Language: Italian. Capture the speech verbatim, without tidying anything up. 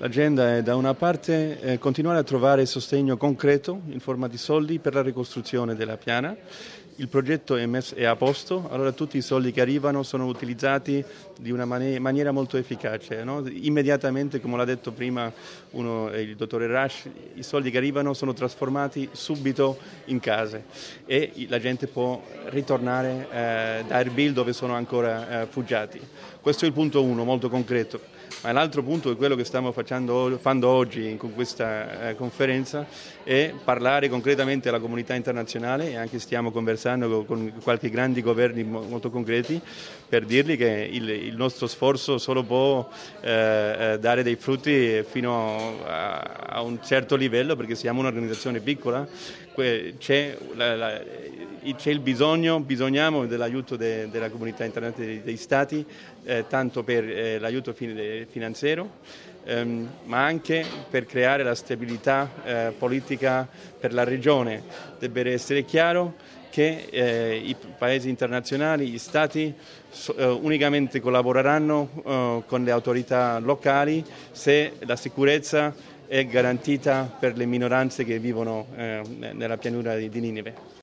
L'agenda è da una parte eh, continuare a trovare sostegno concreto in forma di soldi per la ricostruzione della piana. Il progetto è, messo, è a posto, allora tutti i soldi che arrivano sono utilizzati di una mani- maniera molto efficace. No? Immediatamente, come l'ha detto prima uno, il dottore Rash, i soldi che arrivano sono trasformati subito in case e la gente può ritornare eh, da Erbil dove sono ancora eh, fugiati. Questo è il punto uno, molto concreto. Ma l'altro punto è quello che stiamo facendo, fando oggi con questa eh, conferenza, è parlare concretamente alla comunità internazionale e anche stiamo conversando con, con qualche grandi governi mo, molto concreti per dirgli che il, il nostro sforzo solo può eh, dare dei frutti fino a, a un certo livello, perché siamo un'organizzazione piccola, c'è, la, la, c'è il bisogno, bisogniamo dell'aiuto de, della comunità internazionale, dei, dei stati, eh, tanto per eh, l'aiuto fin, finanziario, ehm, ma anche per creare la stabilità eh, politica per la regione. Deve essere chiaro che eh, i paesi internazionali, gli stati, so, eh, unicamente collaboreranno eh, con le autorità locali se la sicurezza è garantita per le minoranze che vivono eh, nella pianura di Ninive.